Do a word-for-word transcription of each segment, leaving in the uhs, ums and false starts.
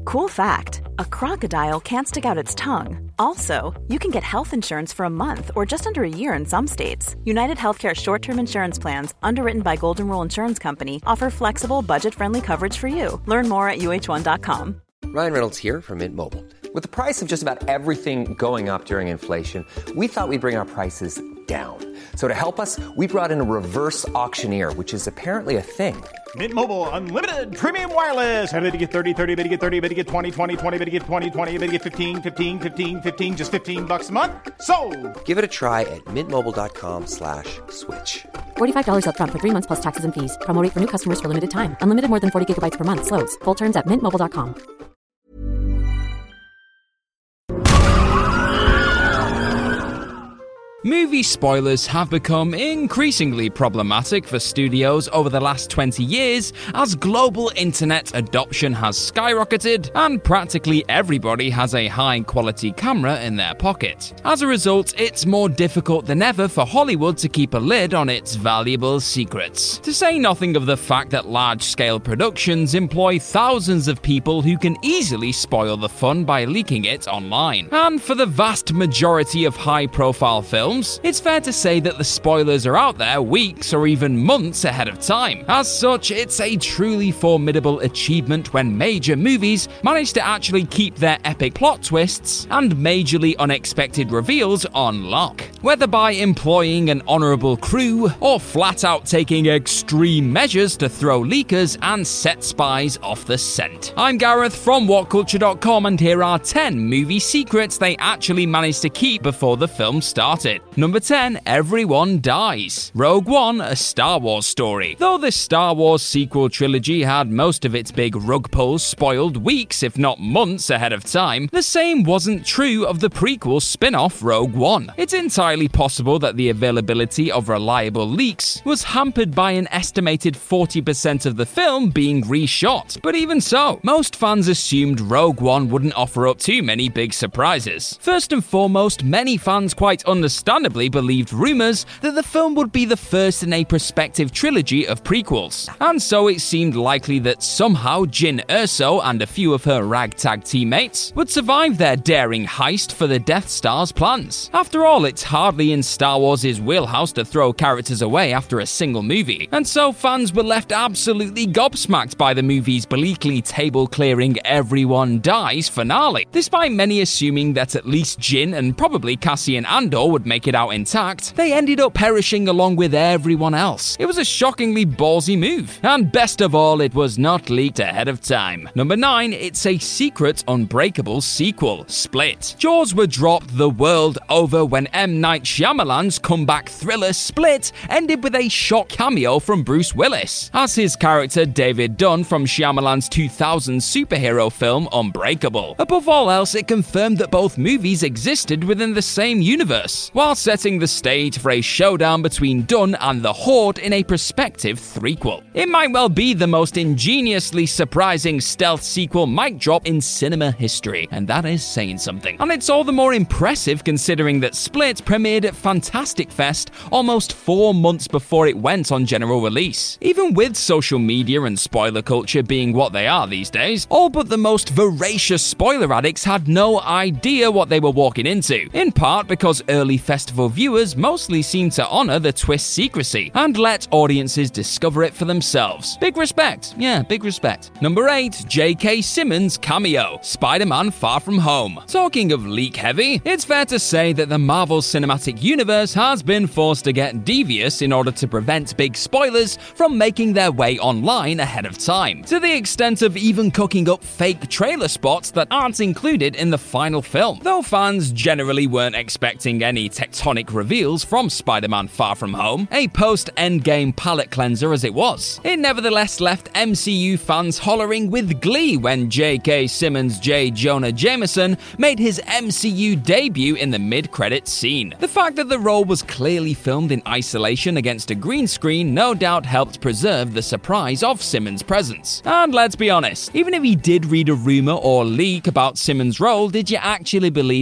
Cool fact, a crocodile can't stick out its tongue. Also, you can get health insurance for a month or just under a year in some states. United Healthcare short-term insurance plans, underwritten by Golden Rule Insurance Company, offer flexible, budget-friendly coverage for you. Learn more at U H one dot com. Ryan Reynolds here from Mint Mobile. With the price of just about everything going up during inflation, we thought we'd bring our prices down. So to help us, we brought in a reverse auctioneer, which is apparently a thing. Mint Mobile Unlimited Premium Wireless. How to get thirty, thirty, how to get thirty, how to get twenty, twenty, twenty, how to get twenty, twenty, how to get fifteen, fifteen, fifteen, fifteen, just fifteen bucks a month? Sold! Give it a try at mintmobile.com slash switch. forty-five dollars up front for three months plus taxes and fees. Promo rate for new customers for limited time. Unlimited more than forty gigabytes per month. Slows full terms at mint mobile dot com. Movie spoilers have become increasingly problematic for studios over the last twenty years as global internet adoption has skyrocketed and practically everybody has a high-quality camera in their pocket. As a result, it's more difficult than ever for Hollywood to keep a lid on its valuable secrets. To say nothing of the fact that large-scale productions employ thousands of people who can easily spoil the fun by leaking it online. And for the vast majority of high-profile films, it's fair to say that the spoilers are out there weeks or even months ahead of time. As such, it's a truly formidable achievement when major movies manage to actually keep their epic plot twists and majorly unexpected reveals on lock. Whether by employing an honorable crew or flat out taking extreme measures to throw leakers and set spies off the scent. I'm Gareth from what culture dot com and here are ten movie secrets they actually managed to keep before the film started. Number ten, everyone dies. Rogue One, a Star Wars story. Though the Star Wars sequel trilogy had most of its big rug pulls spoiled weeks, if not months ahead of time, the same wasn't true of the prequel spin-off Rogue One. It's entirely possible that the availability of reliable leaks was hampered by an estimated forty percent of the film being reshot. But even so, most fans assumed Rogue One wouldn't offer up too many big surprises. First and foremost, many fans quite understand understandably believed rumors that the film would be the first in a prospective trilogy of prequels, and so it seemed likely that somehow Jyn Erso and a few of her ragtag teammates would survive their daring heist for the Death Star's plans. After all, it's hardly in Star Wars' wheelhouse to throw characters away after a single movie, and so fans were left absolutely gobsmacked by the movie's bleakly table-clearing everyone dies finale, despite many assuming that at least Jyn and probably Cassian Andor would make it out intact. They ended up perishing along with everyone else. It was a shockingly ballsy move, and best of all, it was not leaked ahead of time. Number nine, it's a secret Unbreakable sequel, Split. Jaws were dropped the world over when M. Night Shyamalan's comeback thriller Split ended with a shock cameo from Bruce Willis as his character David Dunn from Shyamalan's two thousand superhero film Unbreakable. Above all else, it confirmed that both movies existed within the same universe, while setting the stage for a showdown between Dunn and the Horde in a prospective threequel. It might well be the most ingeniously surprising stealth sequel mic drop in cinema history, and that is saying something. And it's all the more impressive considering that Split premiered at Fantastic Fest almost four months before it went on general release. Even with social media and spoiler culture being what they are these days, all but the most voracious spoiler addicts had no idea what they were walking into, in part because early festival viewers mostly seem to honor the twist's secrecy and let audiences discover it for themselves. Big respect. Yeah, big respect. Number eight, J K. Simmons cameo, Spider-Man Far From Home. Talking of leak heavy, it's fair to say that the Marvel Cinematic Universe has been forced to get devious in order to prevent big spoilers from making their way online ahead of time, to the extent of even cooking up fake trailer spots that aren't included in the final film. Though fans generally weren't expecting any tectonic reveals from Spider-Man Far From Home, a post-Endgame palate cleanser as it was, it nevertheless left M C U fans hollering with glee when J K. Simmons J. Jonah Jameson made his M C U debut in the mid-credits scene. The fact that the role was clearly filmed in isolation against a green screen no doubt helped preserve the surprise of Simmons' presence. And let's be honest, even if he did read a rumor or leak about Simmons' role, did you actually believe it?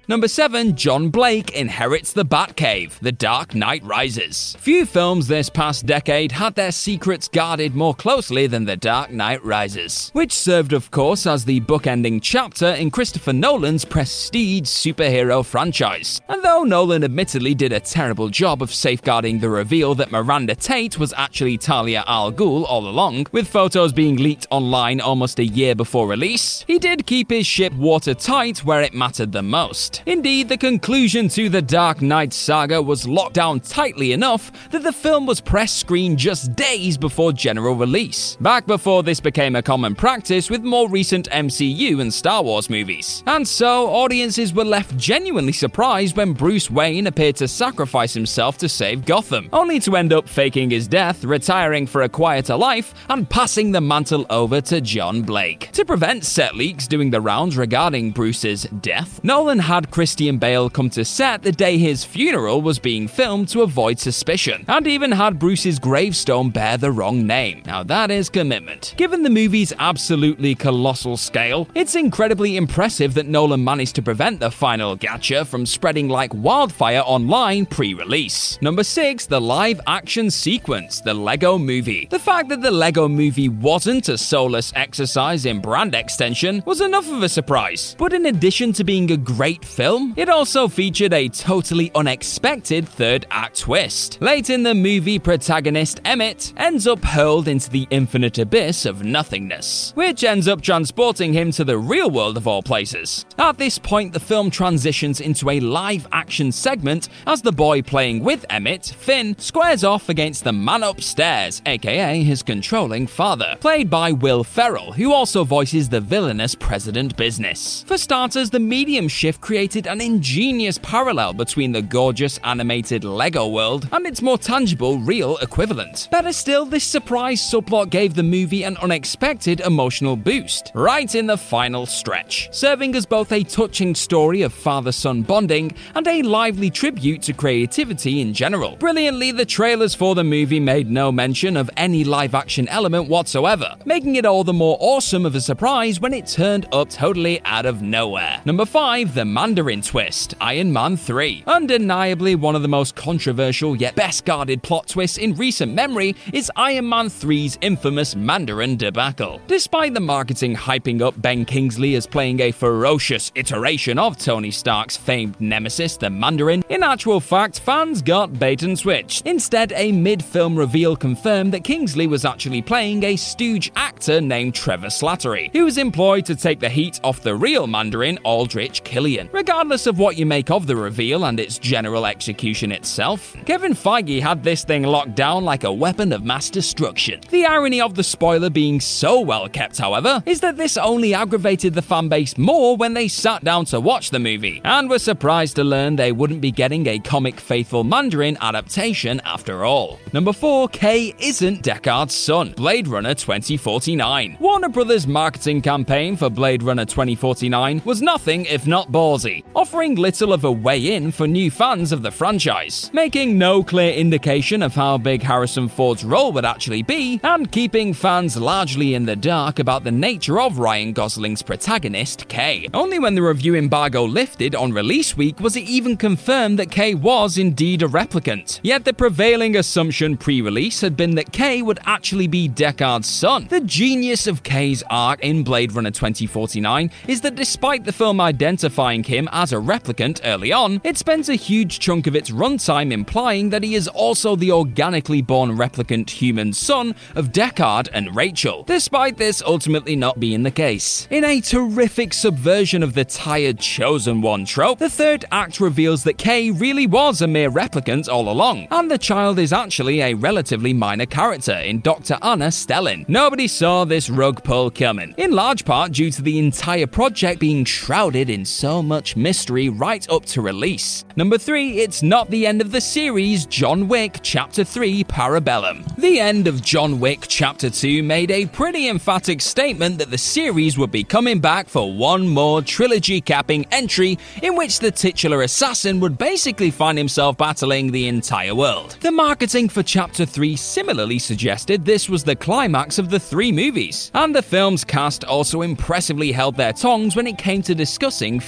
Number seven. John Blake inherits the Batcave, The Dark Knight Rises. Few films this past decade had their secrets guarded more closely than The Dark Knight Rises, which served of course as the bookending chapter in Christopher Nolan's prestige superhero franchise. And though Nolan admittedly did a terrible job of safeguarding the reveal that Miranda Tate was actually Talia al Ghul all along, with photos being leaked online almost a year before release, he did keep his ship watertight where it mattered the most. Indeed, the conclusion to the Dark Knight saga was locked down tightly enough that the film was press screened just days before general release, back before this became a common practice with more recent M C U and Star Wars movies. And so, audiences were left genuinely surprised when Bruce Wayne appeared to sacrifice himself to save Gotham, only to end up faking his death, retiring for a quieter life, and passing the mantle over to John Blake. To prevent set leaks doing the rounds regarding Bruce's death, Nolan had Christian Bale come to set the day his funeral was being filmed to avoid suspicion, and even had Bruce's gravestone bear the wrong name. Now that is commitment. Given the movie's absolutely colossal scale, it's incredibly impressive that Nolan managed to prevent the final gotcha from spreading like wildfire online pre-release. Number six. The live-action sequence, The Lego Movie. The fact that The Lego Movie wasn't a soulless exercise in brand extension was enough of a surprise, but in addition to being a great film, it also featured a totally unexpected third act twist. Late in the movie, protagonist Emmett ends up hurled into the infinite abyss of nothingness, which ends up transporting him to the real world of all places. At this point, the film transitions into a live-action segment as the boy playing with Emmett, Finn, squares off against the man upstairs, aka his controlling father, played by Will Ferrell, who also voices the villainous President Business. For starters, the medium shift created an ingenious parallel between the gorgeous animated Lego world and its more tangible, real equivalent. Better still, this surprise subplot gave the movie an unexpected emotional boost, right in the final stretch, serving as both a touching story of father-son bonding and a lively tribute to creativity in general. Brilliantly, the trailers for the movie made no mention of any live-action element whatsoever, making it all the more awesome of a surprise when it turned up totally out of nowhere. Number five. The Mandarin Twist, Iron Man three. Undeniably one of the most controversial yet best-guarded plot twists in recent memory is Iron Man three's infamous Mandarin debacle. Despite the marketing hyping up Ben Kingsley as playing a ferocious iteration of Tony Stark's famed nemesis, the Mandarin, in actual fact, fans got bait and switched. Instead, a mid-film reveal confirmed that Kingsley was actually playing a stooge actor named Trevor Slattery, who was employed to take the heat off the real Mandarin, Aldrich Killian. Regardless of what you make of the reveal and its general execution itself, Kevin Feige had this thing locked down like a weapon of mass destruction. The irony of the spoiler being so well kept, however, is that this only aggravated the fanbase more when they sat down to watch the movie, and were surprised to learn they wouldn't be getting a comic-faithful Mandarin adaptation after all. Number four. Kay isn't Deckard's son, Blade Runner twenty forty-nine. Warner Brothers' marketing campaign for Blade Runner twenty forty-nine was nothing if not ballsy, offering little of a way in for new fans of the franchise, making no clear indication of how big Harrison Ford's role would actually be, and keeping fans largely in the dark about the nature of Ryan Gosling's protagonist, Kay. Only when the review embargo lifted on release week was it even confirmed that Kay was indeed a replicant. Yet the prevailing assumption pre-release had been that Kay would actually be Deckard's son. The genius of Kay's arc in Blade Runner twenty forty-nine is that despite the film identifying him as a replicant early on, it spends a huge chunk of its runtime implying that he is also the organically born replicant human son of Deckard and Rachel, despite this ultimately not being the case. In a terrific subversion of the tired chosen one trope, the third act reveals that Kay really was a mere replicant all along, and the child is actually a relatively minor character in Doctor Anna Stellin. Nobody saw this rug pull coming, in large part due to the entire project being shrouded in so much mystery right up to release. Number three. It's not the end of the series, John Wick Chapter three Parabellum. The end of John Wick Chapter two made a pretty emphatic statement that the series would be coming back for one more trilogy-capping entry in which the titular assassin would basically find himself battling the entire world. The marketing for Chapter three similarly suggested this was the climax of the three movies, and the film's cast also impressively held their tongues when it came to discussing future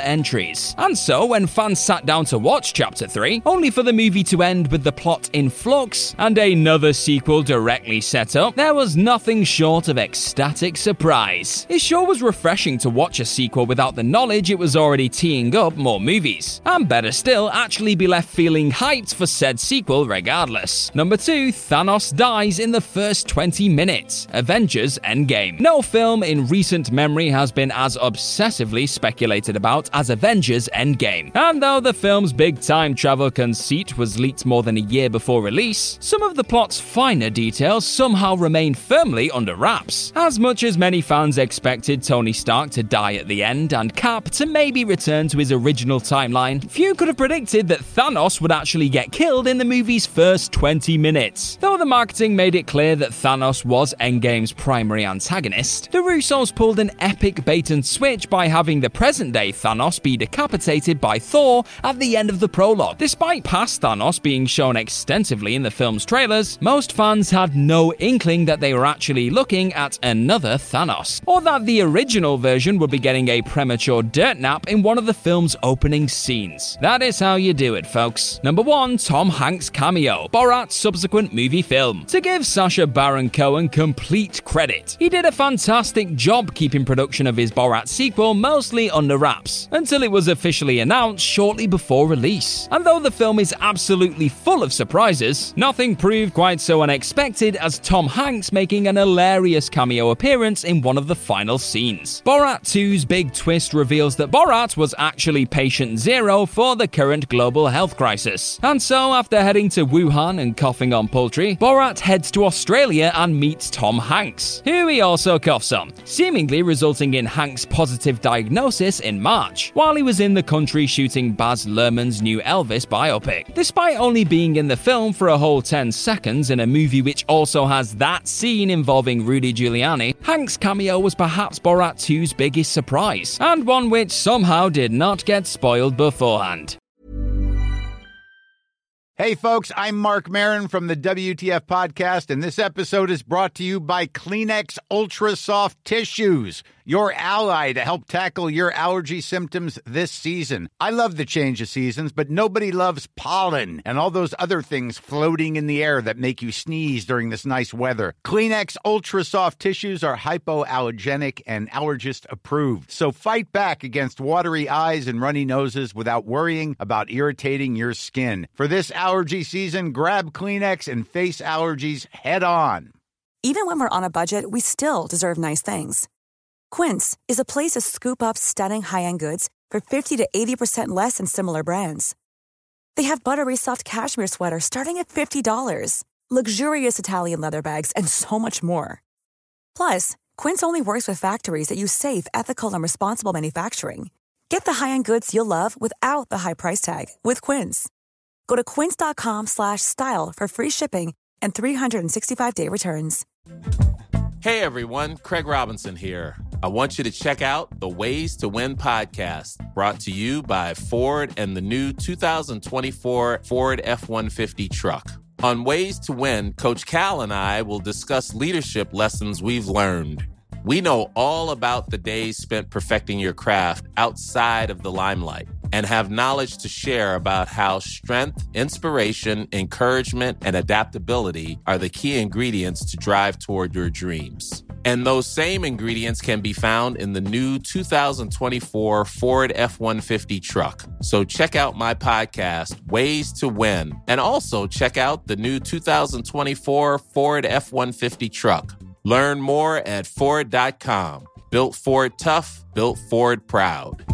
entries. And so, when fans sat down to watch Chapter three, only for the movie to end with the plot in flux and another sequel directly set up, there was nothing short of ecstatic surprise. It sure was refreshing to watch a sequel without the knowledge it was already teeing up more movies. And better still, actually be left feeling hyped for said sequel regardless. Number two, Thanos dies in the first twenty minutes. Avengers Endgame. No film in recent memory has been as obsessively speculated about as Avengers Endgame. And though the film's big time travel conceit was leaked more than a year before release, some of the plot's finer details somehow remain firmly under wraps. As much as many fans expected Tony Stark to die at the end and Cap to maybe return to his original timeline, few could have predicted that Thanos would actually get killed in the movie's first twenty minutes. Though the marketing made it clear that Thanos was Endgame's primary antagonist, the Russos pulled an epic bait and switch by having the present-day Thanos be decapitated by Thor at the end of the prologue. Despite past Thanos being shown extensively in the film's trailers, most fans had no inkling that they were actually looking at another Thanos, or that the original version would be getting a premature dirt nap in one of the film's opening scenes. That is how you do it, folks. Number one, Tom Hanks cameo, Borat's subsequent movie film. To give Sacha Baron Cohen complete credit, he did a fantastic job keeping production of his Borat sequel mostly under wraps, until it was officially announced shortly before release. And though the film is absolutely full of surprises, nothing proved quite so unexpected as Tom Hanks making an hilarious cameo appearance in one of the final scenes. Borat two's big twist reveals that Borat was actually patient zero for the current global health crisis. And so, after heading to Wuhan and coughing on poultry, Borat heads to Australia and meets Tom Hanks, who he also coughs on, seemingly resulting in Hanks' positive diagnosis in March, while he was in the country shooting Baz Luhrmann's new Elvis biopic. Despite only being in the film for a whole ten seconds in a movie which also has that scene involving Rudy Giuliani, Hanks' cameo was perhaps Borat two's biggest surprise, and one which somehow did not get spoiled beforehand. Hey folks, I'm Mark Maron from the W T F Podcast, and this episode is brought to you by Kleenex Ultra Soft Tissues, your ally to help tackle your allergy symptoms this season. I love the change of seasons, but nobody loves pollen and all those other things floating in the air that make you sneeze during this nice weather. Kleenex Ultra Soft Tissues are hypoallergenic and allergist approved, so fight back against watery eyes and runny noses without worrying about irritating your skin. For this allergy season, grab Kleenex and face allergies head on. Even when we're on a budget, we still deserve nice things. Quince is a place to scoop up stunning high-end goods for fifty to eighty percent less than similar brands. They have buttery soft cashmere sweaters starting at fifty dollars, luxurious Italian leather bags, and so much more. Plus, Quince only works with factories that use safe, ethical, and responsible manufacturing. Get the high-end goods you'll love without the high price tag with Quince. Go to quince.com slash style for free shipping and three sixty-five day returns. Hey everyone, Craig Robinson here. I want you to check out the Ways to Win podcast, brought to you by Ford and the new two thousand twenty-four Ford F one fifty truck. On Ways to Win, Coach Cal and I will discuss leadership lessons we've learned. We know all about the days spent perfecting your craft outside of the limelight and have knowledge to share about how strength, inspiration, encouragement, and adaptability are the key ingredients to drive toward your dreams. And those same ingredients can be found in the new two thousand twenty-four Ford F one fifty truck. So check out my podcast, Ways to Win, and also check out the new two thousand twenty-four Ford F one fifty truck. Learn more at Ford dot com. Built Ford tough, built Ford proud.